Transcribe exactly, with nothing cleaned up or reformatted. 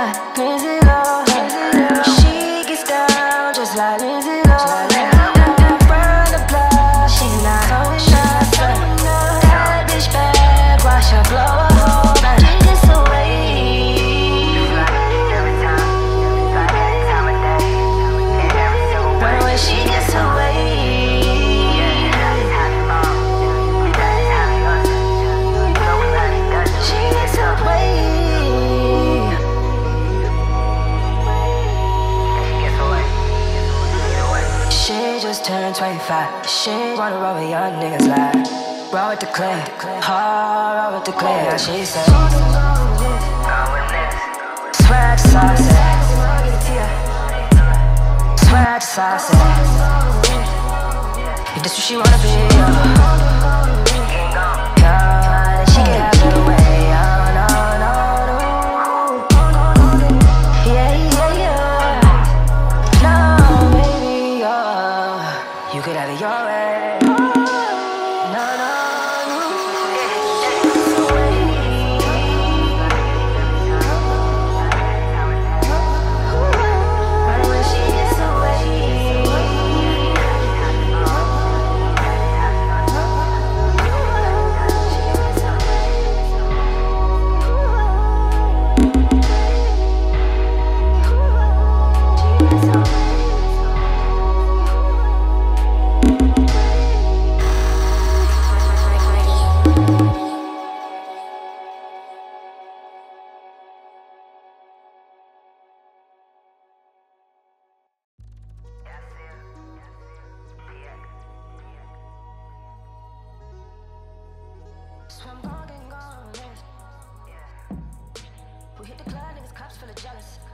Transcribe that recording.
like Lindsay Lohan. She gets down just like Lindsay Lohan. Run the block, she not holding nothing. That bitch bad, watch her blow a hole. She just a wave. Run away, she gets away. She just turned twenty-five. She wanna roll with young niggas like roll with the clip, hard roll with the clip. She said swag saucy, swag saucy. If this what she wanna be, oh. God, she can have it away. Oh, no, no, no. Yeah, yeah, yeah. No, baby, oh, you could have it your way. No, no, no. So I'm gone and gone, yeah. We hit the club, niggas, cops full of jealous.